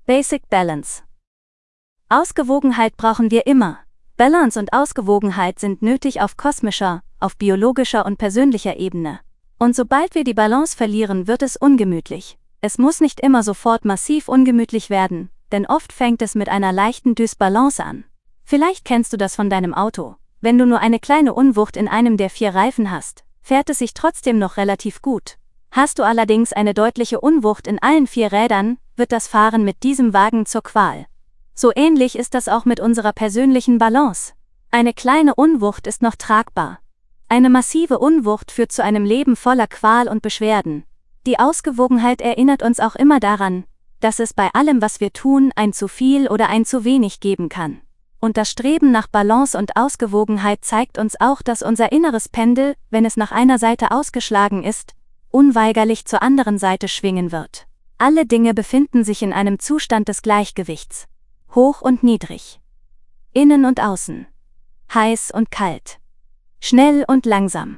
Basic Balance. Ausgewogenheit brauchen wir immer. Balance und Ausgewogenheit sind nötig auf kosmischer, auf biologischer und persönlicher Ebene. Und sobald wir die Balance verlieren, wird es ungemütlich. Es muss nicht immer sofort massiv ungemütlich werden, denn oft fängt es mit einer leichten Dysbalance an. Vielleicht kennst du das von deinem Auto. Wenn du nur eine kleine Unwucht in einem der 4 Reifen hast, fährt es sich trotzdem noch relativ gut. Hast du allerdings eine deutliche Unwucht in allen 4 Rädern, wird das Fahren mit diesem Wagen zur Qual. So ähnlich ist das auch mit unserer persönlichen Balance. Eine kleine Unwucht ist noch tragbar. Eine massive Unwucht führt zu einem Leben voller Qual und Beschwerden. Die Ausgewogenheit erinnert uns auch immer daran, dass es bei allem, was wir tun, ein zu viel oder ein zu wenig geben kann. Und das Streben nach Balance und Ausgewogenheit zeigt uns auch, dass unser inneres Pendel, wenn es nach einer Seite ausgeschlagen ist, unweigerlich zur anderen Seite schwingen wird. Alle Dinge befinden sich in einem Zustand des Gleichgewichts. Hoch und niedrig. Innen und außen. Heiß und kalt. Schnell und langsam.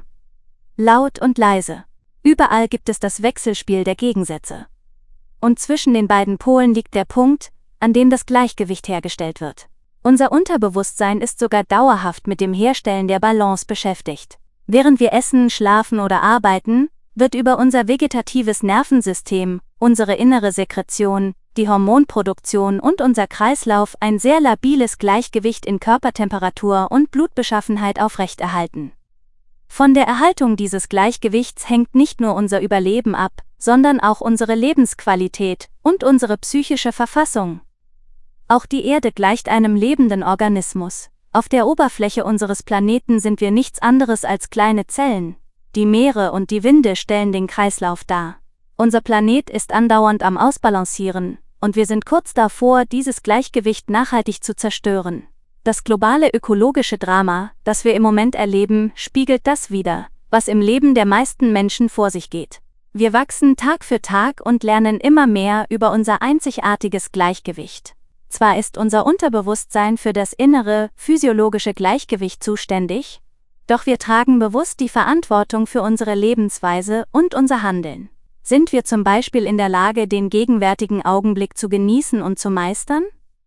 Laut und leise. Überall gibt es das Wechselspiel der Gegensätze. Und zwischen den beiden Polen liegt der Punkt, an dem das Gleichgewicht hergestellt wird. Unser Unterbewusstsein ist sogar dauerhaft mit dem Herstellen der Balance beschäftigt. Während wir essen, schlafen oder arbeiten, wird über unser vegetatives Nervensystem, unsere innere Sekretion, die Hormonproduktion und unser Kreislauf ein sehr labiles Gleichgewicht in Körpertemperatur und Blutbeschaffenheit aufrechterhalten. Von der Erhaltung dieses Gleichgewichts hängt nicht nur unser Überleben ab, sondern auch unsere Lebensqualität und unsere psychische Verfassung. Auch die Erde gleicht einem lebenden Organismus. Auf der Oberfläche unseres Planeten sind wir nichts anderes als kleine Zellen. Die Meere und die Winde stellen den Kreislauf dar. Unser Planet ist andauernd am Ausbalancieren, und wir sind kurz davor, dieses Gleichgewicht nachhaltig zu zerstören. Das globale ökologische Drama, das wir im Moment erleben, spiegelt das wider, was im Leben der meisten Menschen vor sich geht. Wir wachsen Tag für Tag und lernen immer mehr über unser einzigartiges Gleichgewicht. Zwar ist unser Unterbewusstsein für das innere, physiologische Gleichgewicht zuständig, doch wir tragen bewusst die Verantwortung für unsere Lebensweise und unser Handeln. Sind wir zum Beispiel in der Lage, den gegenwärtigen Augenblick zu genießen und zu meistern?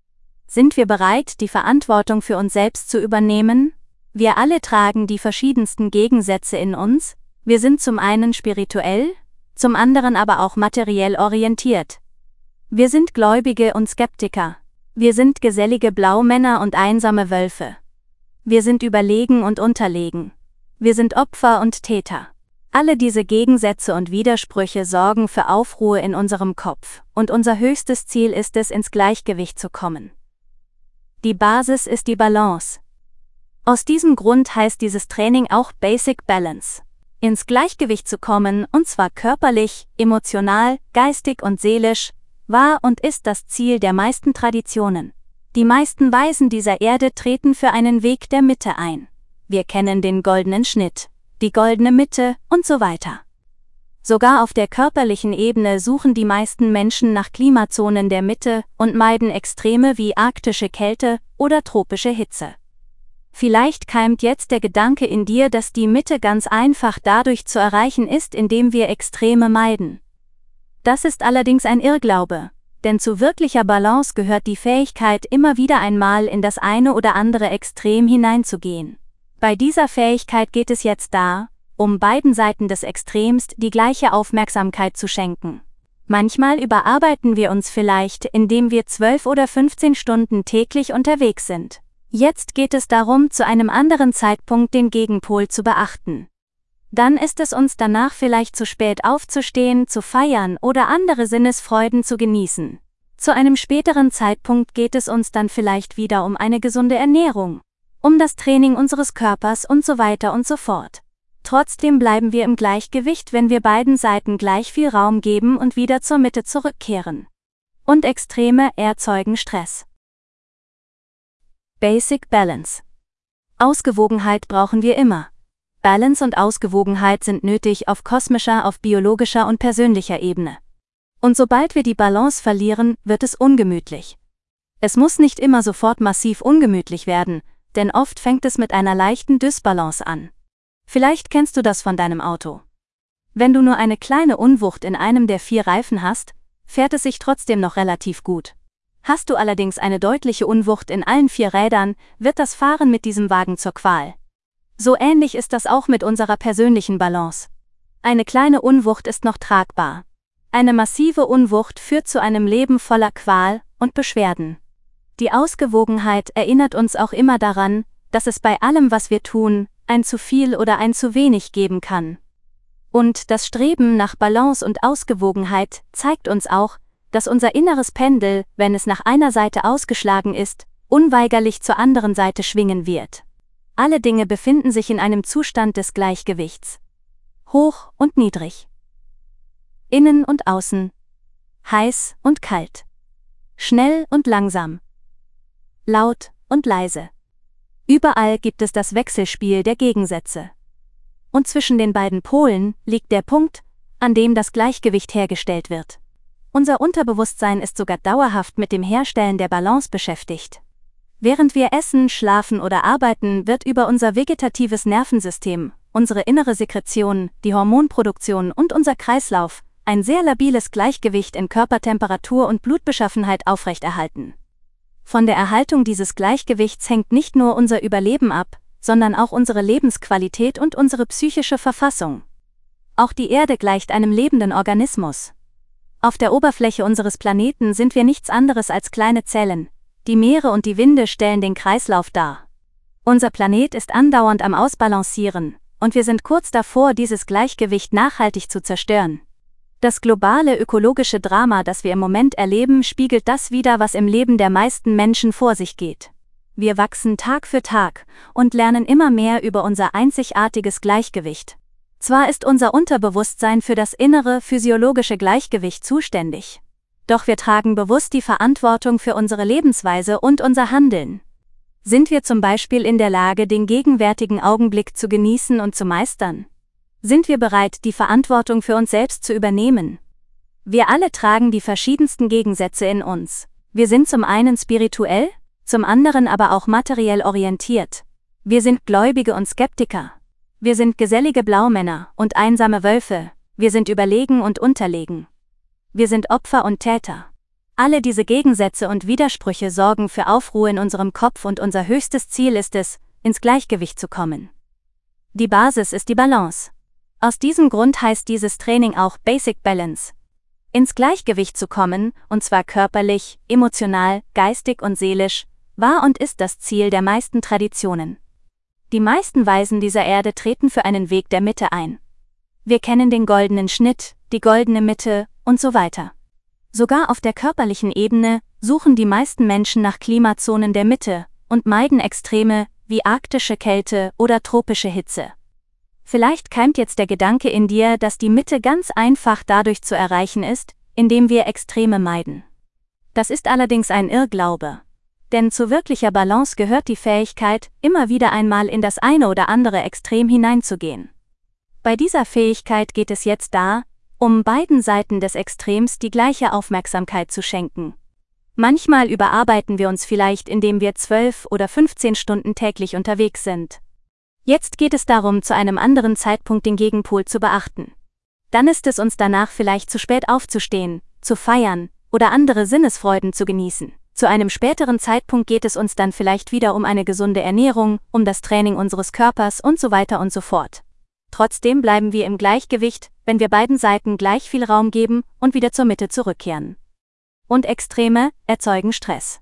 Sind wir bereit, die Verantwortung für uns selbst zu übernehmen? Wir alle tragen die verschiedensten Gegensätze in uns. Wir sind zum einen spirituell, zum anderen aber auch materiell orientiert. Wir sind Gläubige und Skeptiker. Wir sind gesellige Blaumänner und einsame Wölfe. Wir sind überlegen und unterlegen. Wir sind Opfer und Täter. Alle diese Gegensätze und Widersprüche sorgen für Aufruhr in unserem Kopf, und unser höchstes Ziel ist es, ins Gleichgewicht zu kommen. Die Basis ist die Balance. Aus diesem Grund heißt dieses Training auch Basic Balance. Ins Gleichgewicht zu kommen, und zwar körperlich, emotional, geistig und seelisch, war und ist das Ziel der meisten Traditionen. Die meisten Weisen dieser Erde treten für einen Weg der Mitte ein. Wir kennen den goldenen Schnitt, die goldene Mitte und so weiter. Sogar auf der körperlichen Ebene suchen die meisten Menschen nach Klimazonen der Mitte und meiden Extreme wie arktische Kälte oder tropische Hitze. Vielleicht keimt jetzt der Gedanke in dir, dass die Mitte ganz einfach dadurch zu erreichen ist, indem wir Extreme meiden. Das ist allerdings ein Irrglaube. Denn zu wirklicher Balance gehört die Fähigkeit, immer wieder einmal in das eine oder andere Extrem hineinzugehen. Bei dieser Fähigkeit geht es jetzt um beiden Seiten des Extrems die gleiche Aufmerksamkeit zu schenken. Manchmal überarbeiten wir uns vielleicht, indem wir 12 oder 15 Stunden täglich unterwegs sind. Jetzt geht es darum, zu einem anderen Zeitpunkt den Gegenpol zu beachten. Dann ist es uns danach vielleicht zu spät aufzustehen, zu feiern oder andere Sinnesfreuden zu genießen. Zu einem späteren Zeitpunkt geht es uns dann vielleicht wieder um eine gesunde Ernährung, um das Training unseres Körpers und so weiter und so fort. Trotzdem bleiben wir im Gleichgewicht, wenn wir beiden Seiten gleich viel Raum geben und wieder zur Mitte zurückkehren. Und Extreme erzeugen Stress. Basic Balance. Ausgewogenheit brauchen wir immer. Balance und Ausgewogenheit sind nötig auf kosmischer, auf biologischer und persönlicher Ebene. Und sobald wir die Balance verlieren, wird es ungemütlich. Es muss nicht immer sofort massiv ungemütlich werden, denn oft fängt es mit einer leichten Dysbalance an. Vielleicht kennst du das von deinem Auto. Wenn du nur eine kleine Unwucht in einem der 4 Reifen hast, fährt es sich trotzdem noch relativ gut. Hast du allerdings eine deutliche Unwucht in allen 4 Rädern, wird das Fahren mit diesem Wagen zur Qual. So ähnlich ist das auch mit unserer persönlichen Balance. Eine kleine Unwucht ist noch tragbar. Eine massive Unwucht führt zu einem Leben voller Qual und Beschwerden. Die Ausgewogenheit erinnert uns auch immer daran, dass es bei allem, was wir tun, ein zu viel oder ein zu wenig geben kann. Und das Streben nach Balance und Ausgewogenheit zeigt uns auch, dass unser inneres Pendel, wenn es nach einer Seite ausgeschlagen ist, unweigerlich zur anderen Seite schwingen wird. Alle Dinge befinden sich in einem Zustand des Gleichgewichts. Hoch und niedrig. Innen und außen. Heiß und kalt. Schnell und langsam. Laut und leise. Überall gibt es das Wechselspiel der Gegensätze. Und zwischen den beiden Polen liegt der Punkt, an dem das Gleichgewicht hergestellt wird. Unser Unterbewusstsein ist sogar dauerhaft mit dem Herstellen der Balance beschäftigt. Während wir essen, schlafen oder arbeiten, wird über unser vegetatives Nervensystem, unsere innere Sekretion, die Hormonproduktion und unser Kreislauf ein sehr labiles Gleichgewicht in Körpertemperatur und Blutbeschaffenheit aufrechterhalten. Von der Erhaltung dieses Gleichgewichts hängt nicht nur unser Überleben ab, sondern auch unsere Lebensqualität und unsere psychische Verfassung. Auch die Erde gleicht einem lebenden Organismus. Auf der Oberfläche unseres Planeten sind wir nichts anderes als kleine Zellen. Die Meere und die Winde stellen den Kreislauf dar. Unser Planet ist andauernd am Ausbalancieren, und wir sind kurz davor, dieses Gleichgewicht nachhaltig zu zerstören. Das globale ökologische Drama, das wir im Moment erleben, spiegelt das wider, was im Leben der meisten Menschen vor sich geht. Wir wachsen Tag für Tag und lernen immer mehr über unser einzigartiges Gleichgewicht. Zwar ist unser Unterbewusstsein für das innere physiologische Gleichgewicht zuständig. Doch wir tragen bewusst die Verantwortung für unsere Lebensweise und unser Handeln. Sind wir zum Beispiel in der Lage, den gegenwärtigen Augenblick zu genießen und zu meistern? Sind wir bereit, die Verantwortung für uns selbst zu übernehmen? Wir alle tragen die verschiedensten Gegensätze in uns. Wir sind zum einen spirituell, zum anderen aber auch materiell orientiert. Wir sind Gläubige und Skeptiker. Wir sind gesellige Blaumänner und einsame Wölfe. Wir sind überlegen und unterlegen. Wir sind Opfer und Täter. Alle diese Gegensätze und Widersprüche sorgen für Aufruhr in unserem Kopf und unser höchstes Ziel ist es, ins Gleichgewicht zu kommen. Die Basis ist die Balance. Aus diesem Grund heißt dieses Training auch Basic Balance. Ins Gleichgewicht zu kommen, und zwar körperlich, emotional, geistig und seelisch, war und ist das Ziel der meisten Traditionen. Die meisten Weisen dieser Erde treten für einen Weg der Mitte ein. Wir kennen den goldenen Schnitt, die goldene Mitte und so weiter. Sogar auf der körperlichen Ebene suchen die meisten Menschen nach Klimazonen der Mitte und meiden Extreme wie arktische Kälte oder tropische Hitze. Vielleicht keimt jetzt der Gedanke in dir, dass die Mitte ganz einfach dadurch zu erreichen ist, indem wir Extreme meiden. Das ist allerdings ein Irrglaube. Denn zu wirklicher Balance gehört die Fähigkeit, immer wieder einmal in das eine oder andere Extrem hineinzugehen. Bei dieser Fähigkeit geht es jetzt um beiden Seiten des Extrems die gleiche Aufmerksamkeit zu schenken. Manchmal überarbeiten wir uns vielleicht, indem wir 12 oder 15 Stunden täglich unterwegs sind. Jetzt geht es darum, zu einem anderen Zeitpunkt den Gegenpol zu beachten. Dann ist es uns danach vielleicht zu spät aufzustehen, zu feiern oder andere Sinnesfreuden zu genießen. Zu einem späteren Zeitpunkt geht es uns dann vielleicht wieder um eine gesunde Ernährung, um das Training unseres Körpers und so weiter und so fort. Trotzdem bleiben wir im Gleichgewicht, wenn wir beiden Seiten gleich viel Raum geben und wieder zur Mitte zurückkehren. Und Extreme erzeugen Stress.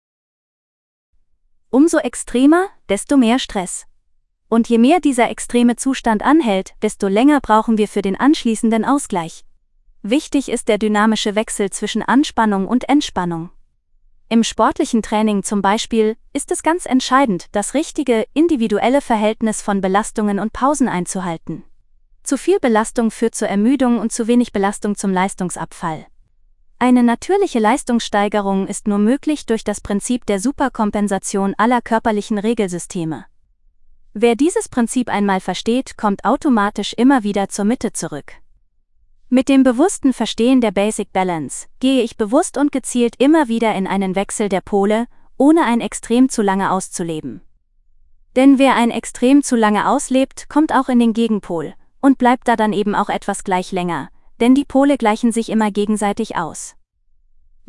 Umso extremer, desto mehr Stress. Und je mehr dieser extreme Zustand anhält, desto länger brauchen wir für den anschließenden Ausgleich. Wichtig ist der dynamische Wechsel zwischen Anspannung und Entspannung. Im sportlichen Training zum Beispiel ist es ganz entscheidend, das richtige, individuelle Verhältnis von Belastungen und Pausen einzuhalten. Zu viel Belastung führt zur Ermüdung und zu wenig Belastung zum Leistungsabfall. Eine natürliche Leistungssteigerung ist nur möglich durch das Prinzip der Superkompensation aller körperlichen Regelsysteme. Wer dieses Prinzip einmal versteht, kommt automatisch immer wieder zur Mitte zurück. Mit dem bewussten Verstehen der Basic Balance gehe ich bewusst und gezielt immer wieder in einen Wechsel der Pole, ohne ein Extrem zu lange auszuleben. Denn wer ein Extrem zu lange auslebt, kommt auch in den Gegenpol und bleibt da dann eben auch etwas gleich länger, denn die Pole gleichen sich immer gegenseitig aus.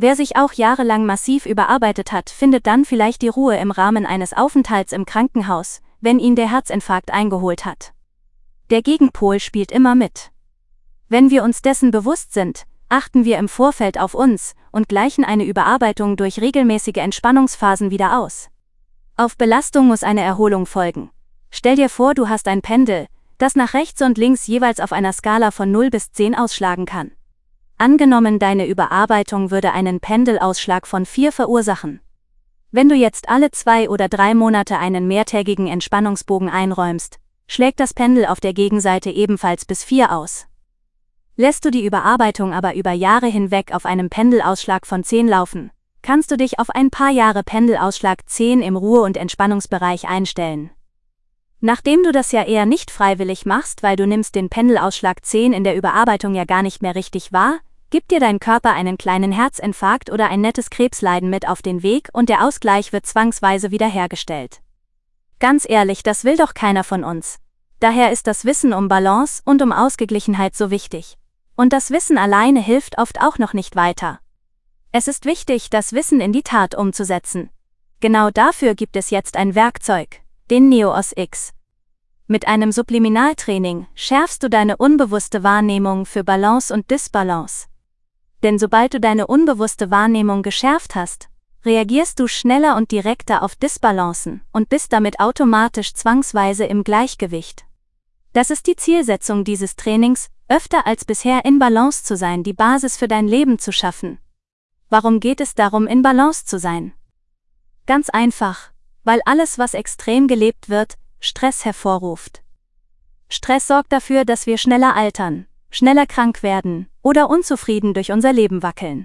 Wer sich auch jahrelang massiv überarbeitet hat, findet dann vielleicht die Ruhe im Rahmen eines Aufenthalts im Krankenhaus, wenn ihn der Herzinfarkt eingeholt hat. Der Gegenpol spielt immer mit. Wenn wir uns dessen bewusst sind, achten wir im Vorfeld auf uns und gleichen eine Überarbeitung durch regelmäßige Entspannungsphasen wieder aus. Auf Belastung muss eine Erholung folgen. Stell dir vor, du hast ein Pendel, das nach rechts und links jeweils auf einer Skala von 0 bis 10 ausschlagen kann. Angenommen, deine Überarbeitung würde einen Pendelausschlag von 4 verursachen. Wenn du jetzt alle 2 oder 3 Monate einen mehrtägigen Entspannungsbogen einräumst, schlägt das Pendel auf der Gegenseite ebenfalls bis 4 aus. Lässt du die Überarbeitung aber über Jahre hinweg auf einem Pendelausschlag von 10 laufen, kannst du dich auf ein paar Jahre Pendelausschlag 10 im Ruhe- und Entspannungsbereich einstellen. Nachdem du das ja eher nicht freiwillig machst, weil du nimmst den Pendelausschlag 10 in der Überarbeitung ja gar nicht mehr richtig wahr, gibt dir dein Körper einen kleinen Herzinfarkt oder ein nettes Krebsleiden mit auf den Weg und der Ausgleich wird zwangsweise wiederhergestellt. Ganz ehrlich, das will doch keiner von uns. Daher ist das Wissen um Balance und um Ausgeglichenheit so wichtig. Und das Wissen alleine hilft oft auch noch nicht weiter. Es ist wichtig, das Wissen in die Tat umzusetzen. Genau dafür gibt es jetzt ein Werkzeug, den NEOS X. Mit einem Subliminaltraining schärfst du deine unbewusste Wahrnehmung für Balance und Disbalance. Denn sobald du deine unbewusste Wahrnehmung geschärft hast, reagierst du schneller und direkter auf Disbalancen und bist damit automatisch zwangsweise im Gleichgewicht. Das ist die Zielsetzung dieses Trainings, öfter als bisher in Balance zu sein, die Basis für dein Leben zu schaffen. Warum geht es darum, in Balance zu sein? Ganz einfach, weil alles, was extrem gelebt wird, Stress hervorruft. Stress sorgt dafür, dass wir schneller altern, schneller krank werden oder unzufrieden durch unser Leben wackeln.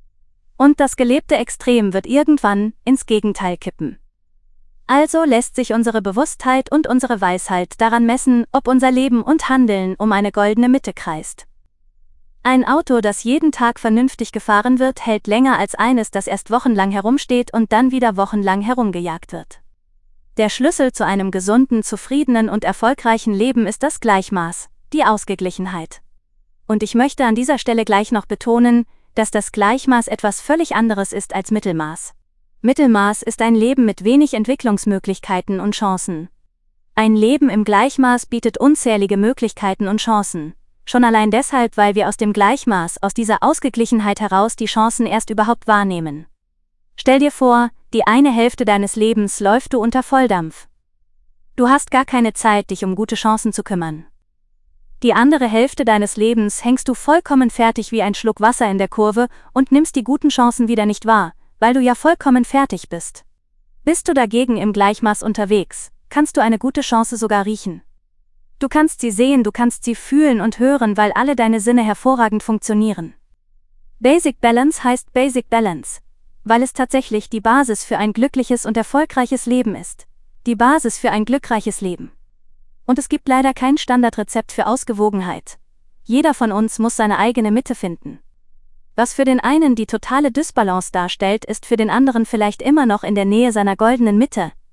Und das gelebte Extrem wird irgendwann ins Gegenteil kippen. Also lässt sich unsere Bewusstheit und unsere Weisheit daran messen, ob unser Leben und Handeln um eine goldene Mitte kreist. Ein Auto, das jeden Tag vernünftig gefahren wird, hält länger als eines, das erst wochenlang herumsteht und dann wieder wochenlang herumgejagt wird. Der Schlüssel zu einem gesunden, zufriedenen und erfolgreichen Leben ist das Gleichmaß, die Ausgeglichenheit. Und ich möchte an dieser Stelle gleich noch betonen, dass das Gleichmaß etwas völlig anderes ist als Mittelmaß. Mittelmaß ist ein Leben mit wenig Entwicklungsmöglichkeiten und Chancen. Ein Leben im Gleichmaß bietet unzählige Möglichkeiten und Chancen. Schon allein deshalb, weil wir aus dem Gleichmaß, aus dieser Ausgeglichenheit heraus die Chancen erst überhaupt wahrnehmen. Stell dir vor, die eine Hälfte deines Lebens läuft du unter Volldampf. Du hast gar keine Zeit, dich um gute Chancen zu kümmern. Die andere Hälfte deines Lebens hängst du vollkommen fertig wie ein Schluck Wasser in der Kurve und nimmst die guten Chancen wieder nicht wahr, weil du ja vollkommen fertig bist. Bist du dagegen im Gleichmaß unterwegs, kannst du eine gute Chance sogar riechen. Du kannst sie sehen, du kannst sie fühlen und hören, weil alle deine Sinne hervorragend funktionieren. Basic Balance heißt Basic Balance, weil es tatsächlich die Basis für ein glückliches und erfolgreiches Leben ist. Die Basis für ein glückreiches Leben. Und es gibt leider kein Standardrezept für Ausgewogenheit. Jeder von uns muss seine eigene Mitte finden. Was für den einen die totale Dysbalance darstellt, ist für den anderen vielleicht immer noch in der Nähe seiner goldenen Mitte,